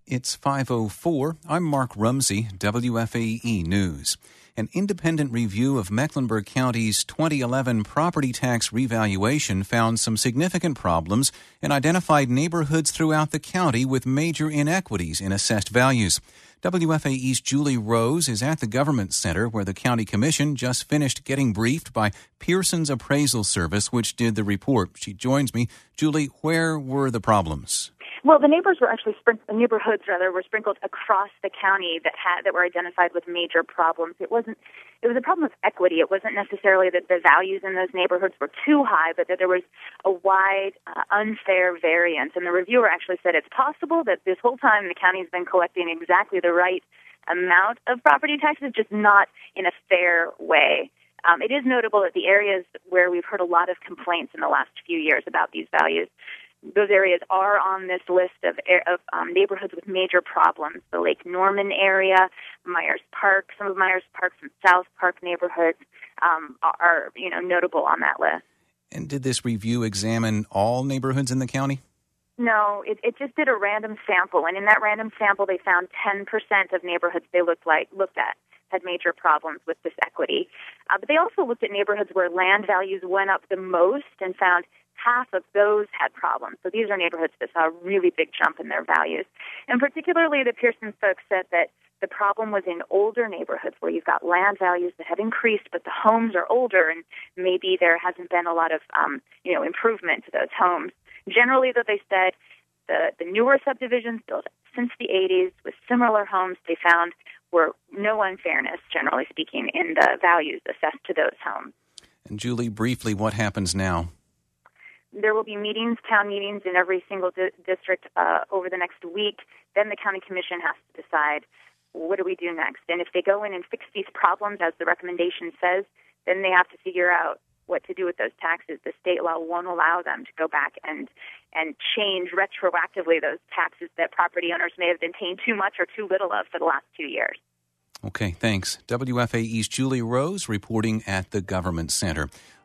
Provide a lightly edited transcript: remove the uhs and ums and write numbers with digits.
It's 5:04. I'm Mark Rumsey, WFAE News. An independent review of Mecklenburg County's 2011 property tax revaluation found some significant problems and identified neighborhoods throughout the county with major inequities in assessed values. WFAE's Julie Rose is at the Government Center, where the County Commission just finished getting briefed by Pearson's Appraisal Service, which did the report. She joins me. Julie, where were the problems? Well, the neighborhoods were sprinkled across the county that were identified with major problems. It was a problem of equity. It wasn't necessarily that the values in those neighborhoods were too high, but that there was a wide, unfair variance. And the reviewer actually said it's possible that this whole time the county's been collecting exactly the right amount of property taxes, just not in a fair way. It is notable that the areas where we've heard a lot of complaints in the last few years about these values, those areas are on this list of neighborhoods with major problems. The Lake Norman area, Myers Park, some of Myers Park's and South Park neighborhoods are notable on that list. And did this review examine all neighborhoods in the county? No, it just did a random sample, and in that random sample they found 10% of neighborhoods they looked at had major problems with this equity. But they also looked at neighborhoods where land values went up the most and found half of those had problems. So these are neighborhoods that saw a really big jump in their values. And particularly the Pearson folks said that the problem was in older neighborhoods where you've got land values that have increased, but the homes are older and maybe there hasn't been a lot of improvement to those homes. Generally, though, they said the newer subdivisions built since the 80s with similar homes they found were no unfairness, generally speaking, in the values assessed to those homes. And Julie, briefly, what happens now? There will be town meetings in every single district over the next week. Then the county commission has to decide, what do we do next? And if they go in and fix these problems, as the recommendation says, then they have to figure out what to do with those taxes. The state law won't allow them to go back and change retroactively those taxes that property owners may have been paying too much or too little of for the last 2 years. Okay, thanks. WFAE's Julie Rose reporting at the Government Center.